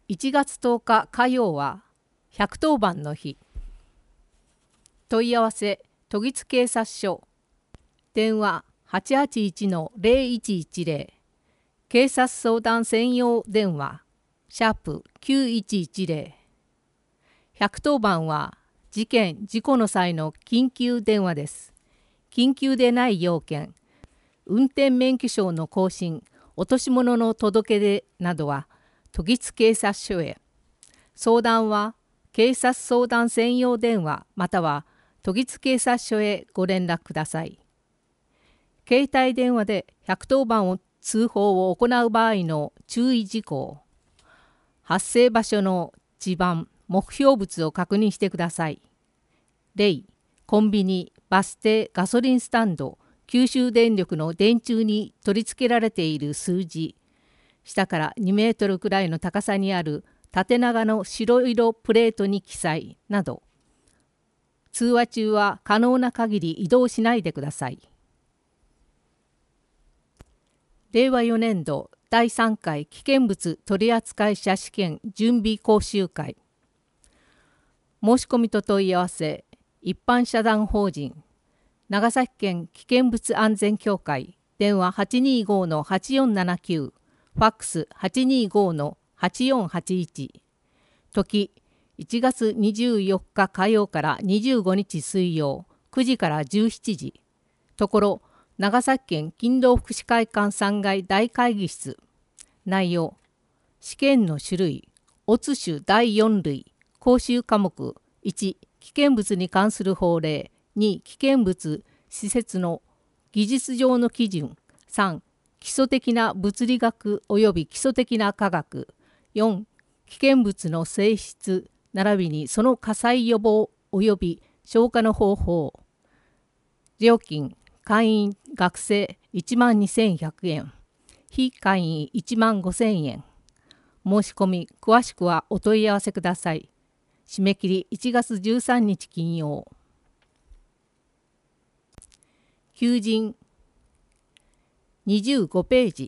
1月10日火曜は110番の日。問い合わせ都立警察署電話 881-0110 警察相談専用電話#9110 110番は事件・事故の際の緊急電話です。緊急でない要件、運転免許証の更新、落とし物の届け出などは都立警察署へ。相談は警察相談専用電話または都立警察署へご連絡ください。携帯電話で110番を通報を行う場合の注意事項。発生場所の地番、目標物を確認してください。例、コンビニ、バス停、ガソリンスタンド、九州電力の電柱に取り付けられている数字、下から2メートルくらいの高さにある縦長の白色プレートに記載など、通話中は可能な限り移動しないでください。令和4年度第3回危険物取扱者試験準備講習会。申し込みと問い合わせ、一般社団法人長崎県危険物安全協会電話 825-8479 ファックス 825-8481 時1月24日火曜から25日水曜9時から17時ところ長崎県勤労福祉会館3階大会議室。内容、試験の種類、オツ種第4類、講習科目1、危険物に関する法令、2、危険物施設の技術上の基準、3、基礎的な物理学及び基礎的な科学、4、危険物の性質並びにその火災予防及び消火の方法。料金、会員学生12,100円、非会員15,000円。申し込み詳しくはお問い合わせください。締め切り1月13日金曜。求人25ページ。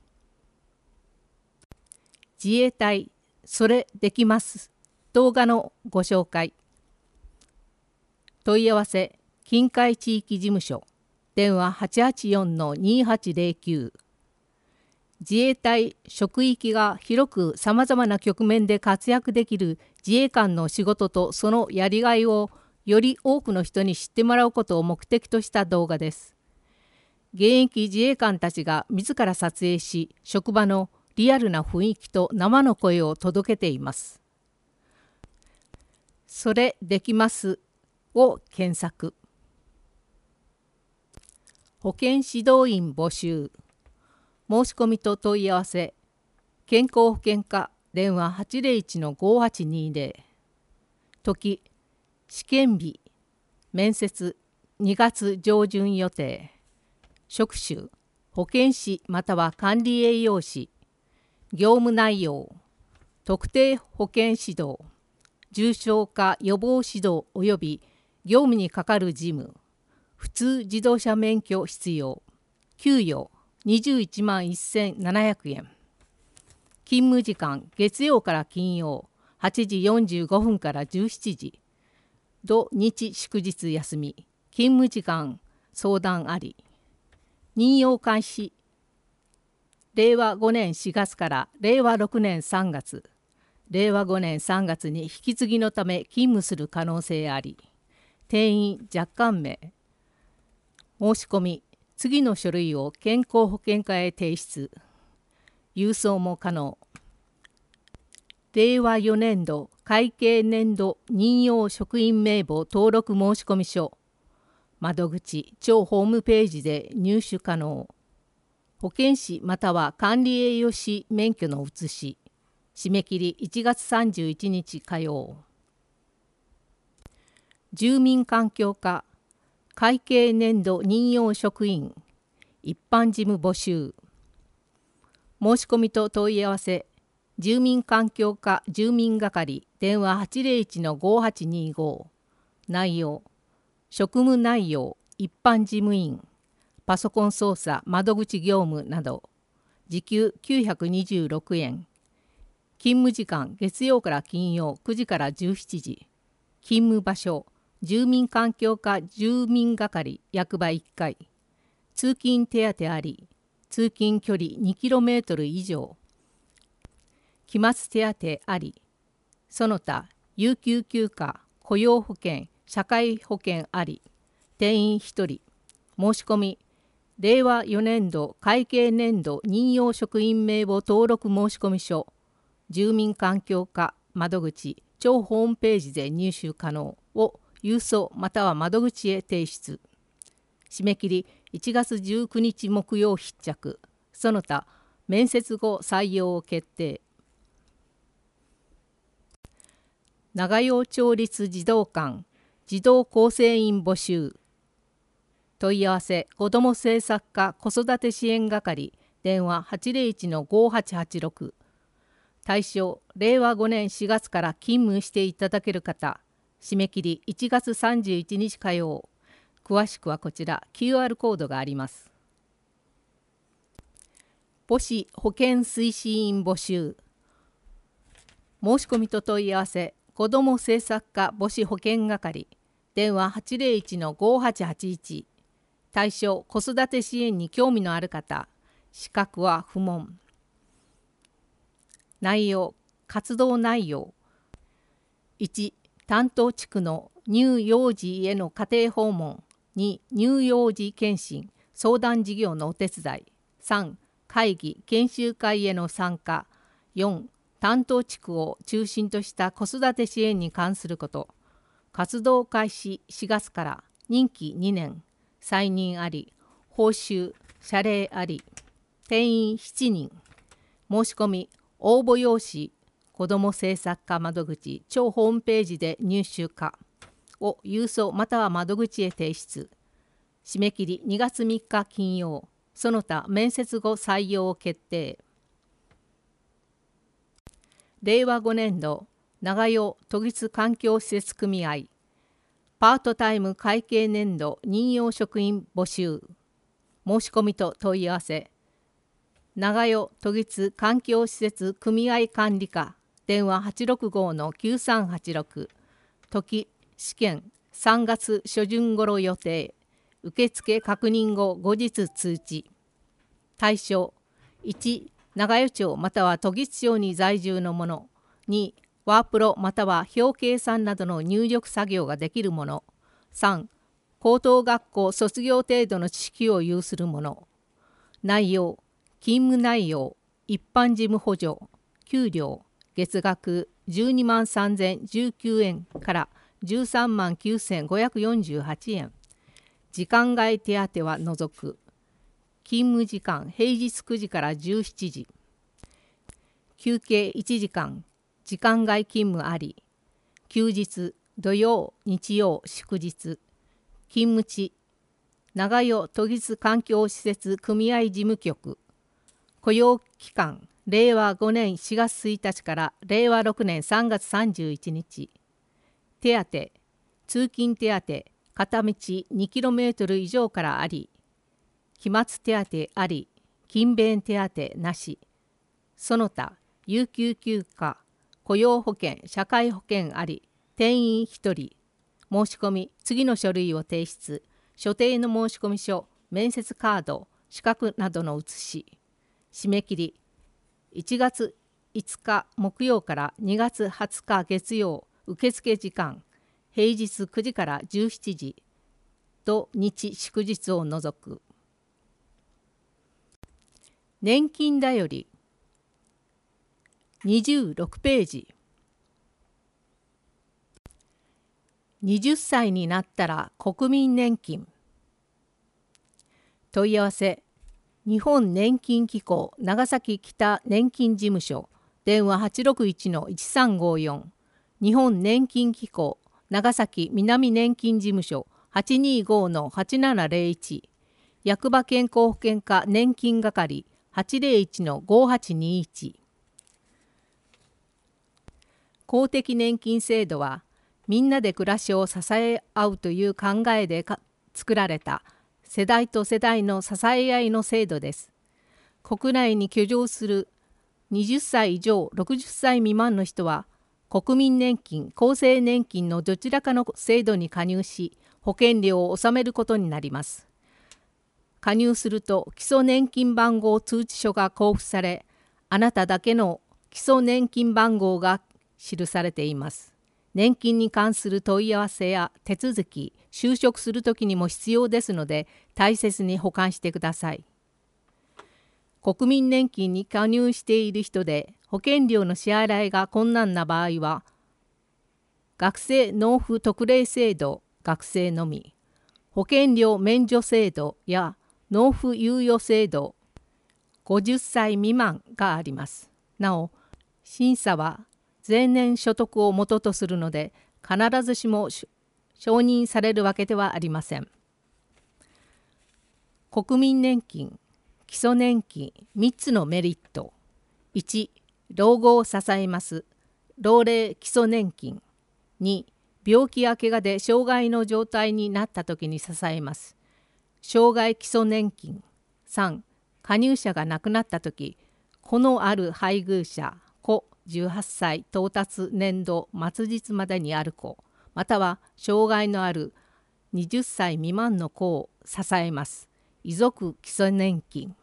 自衛隊それできます動画のご紹介。問い合わせ近海地域事務所電話 884-2809。自衛隊職域が広くさまざまな局面で活躍できる自衛官の仕事とそのやりがいをより多くの人に知ってもらうことを目的とした動画です。現役自衛官たちが自ら撮影し、職場のリアルな雰囲気と生の声を届けています。それできますを検索。保健指導員募集。申し込みと問い合わせ。健康保険課電話 801-5820。時、試験日、面接2月上旬予定。職種、保健師または管理栄養士。業務内容、特定保健指導、重症化予防指導及び業務に係る事務。普通自動車免許必要。給与21万1700円。勤務時間月曜から金曜8時45分から17時。土日祝日休み。勤務時間相談あり。任用開始。令和5年4月から令和6年3月。令和5年3月に引き継ぎのため勤務する可能性あり。定員若干名。申し込み、次の書類を健康保険課へ提出。郵送も可能。令和4年度会計年度任用職員名簿登録申込書。窓口、庁ホームページで入手可能。保健師または管理栄養士免許の写し。締め切り1月31日火曜。住民環境課会計年度任用職員一般事務募集。申し込みと問い合わせ。住民環境課住民係電話 801-5825。内容、職務内容、一般事務員、パソコン操作、窓口業務など。時給926円。 勤務時間月曜から金曜9時から17時。勤務場所住民環境課住民係役場1階。通勤手当あり。通勤距離 2km 以上。期末手当あり。その他有給休暇雇用保険社会保険あり。定員1人。申し込み令和4年度会計年度任用職員名簿登録申込書住民環境課窓口庁ホームページで入手可能を郵送または窓口へ提出。締め切り1月19日木曜必着。その他面接後採用を決定。長陽町立児童館児童構成員募集。問い合わせ子ども政策課子育て支援係電話801-5886。対象令和5年4月から勤務していただける方。締め切り1月31日火曜。詳しくはこちら QR コードがあります。母子保健推進員募集。申し込みと問い合わせ子ども政策課母子保健係電話801-5881。対象子育て支援に興味のある方。資格は不問。内容活動内容1担当地区の乳幼児への家庭訪問。2乳幼児検診相談事業のお手伝い。3会議研修会への参加。4担当地区を中心とした子育て支援に関すること。活動開始4月から任期2年。再任あり。報酬謝礼あり。定員7人。申し込み応募用紙子ども政策課窓口庁ホームページで入手可を郵送または窓口へ提出。締め切り2月3日金曜。その他面接後採用を決定。令和5年度長陽都立環境施設組合パートタイム会計年度任用職員募集。申し込みと問い合わせ長陽都立環境施設組合管理課電話865-9386。時試験3月初旬頃予定。受付確認後後日通知。対象1長陽町または都議町に在住の者。2ワープロまたは表計算などの入力作業ができる者。3高等学校卒業程度の知識を有する者。内容勤務内容一般事務補助給料月額12万3019円から13万9548円。時間外手当は除く。勤務時間平日9時から17時。休憩1時間。時間外勤務あり。休日土曜日曜祝日。勤務地長陽都立環境施設組合事務局。雇用期間令和5年4月1日から令和6年3月31日。手当通勤手当片道 2km 以上からあり。期末手当あり。勤勉手当なし。その他有給休暇雇用保険社会保険あり。定員1人。申し込み次の書類を提出。所定の申込書面接カード資格などの写し。締め切り1月5日木曜から2月20日月曜。受付時間平日9時から17時。土日祝日を除く。年金だより26ページ。20歳になったら国民年金。問い合わせ日本年金機構長崎北年金事務所電話861-1354。日本年金機構長崎南年金事務所825-8701。役場健康保険課年金係801-5821。公的年金制度はみんなで暮らしを支え合うという考えで作られた世代と世代の支え合いの制度です。国内に居住する 20歳以上60歳未満の人は国民年金・厚生年金のどちらかの制度に加入し保険料を納めることになります。加入すると基礎年金番号通知書が交付され、あなただけの基礎年金番号が記されています。年金に関する問い合わせや手続き、就職するときにも必要ですので、大切に保管してください。国民年金に加入している人で保険料の支払いが困難な場合は、学生納付特例制度、学生のみ、保険料免除制度や納付猶予制度、50歳未満があります。なお、審査は前年所得を元とするので、必ずしも承認されるわけではありません。国民年金、基礎年金3つのメリット。1、老後を支えます。老齢基礎年金。2、病気や怪我で障害の状態になった時に支えます。障害基礎年金。3、加入者が亡くなった時、子のある配偶者、子18歳到達年度末日までにある子、または障害のある20歳未満の子を支えます。遺族基礎年金。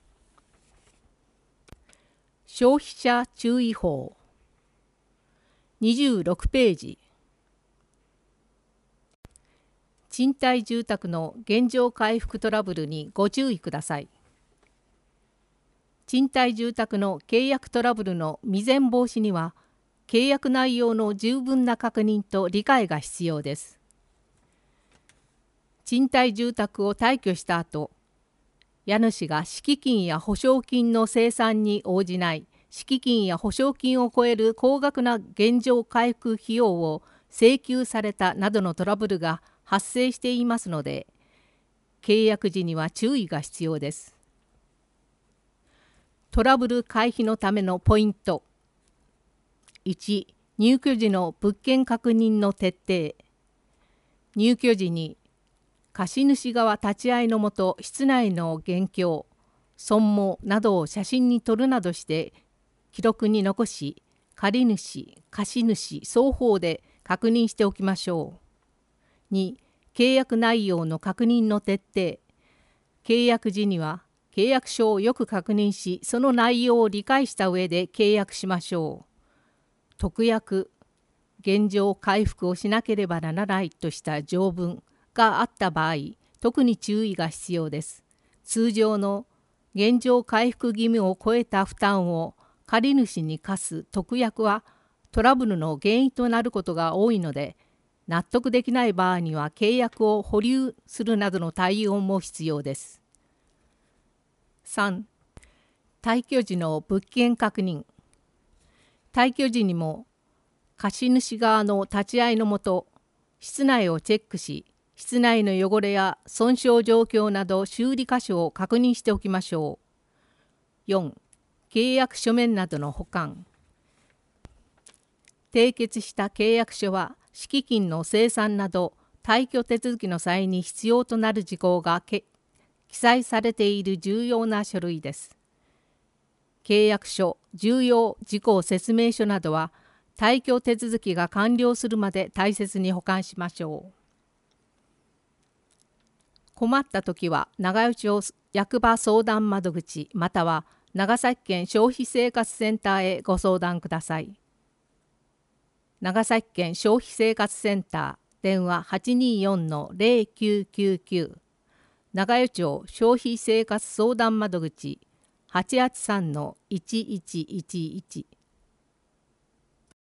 消費者注意報。26ページ。賃貸住宅の原状回復トラブルにご注意ください。賃貸住宅の契約トラブルの未然防止には、契約内容の十分な確認と理解が必要です。賃貸住宅を退去した後、家主が敷金や保証金の清算に応じない、敷金や保証金を超える高額な原状回復費用を請求されたなどのトラブルが発生していますので、契約時には注意が必要です。トラブル回避のためのポイント。1、入居時の物件確認の徹底。入居時に貸主側立ち会いのもと室内の現況、損耗などを写真に撮るなどして記録に残し、借主、貸主双方で確認しておきましょう。2、契約内容の確認の徹底。契約時には契約書をよく確認し、その内容を理解した上で契約しましょう。特約、現状回復をしなければならないとした条文があった場合、特に注意が必要です。通常の現状回復義務を超えた負担を借主に課す特約はトラブルの原因となることが多いので、納得できない場合には契約を保留するなどの対応も必要です。3、退去時の物件確認。退去時にも貸主側の立ち会いのもと、室内をチェックし、室内の汚れや損傷状況など修理箇所を確認しておきましょう。4、契約書面などの保管。締結した契約書は敷金の清算など退去手続きの際に必要となる事項が記載されている重要な書類です。契約書、重要事項説明書などは退去手続きが完了するまで大切に保管しましょう。困ったときは長与町役場相談窓口または長崎県消費生活センターへご相談ください。長崎県消費生活センター電話 824-0999 長与町消費生活相談窓口 883-1111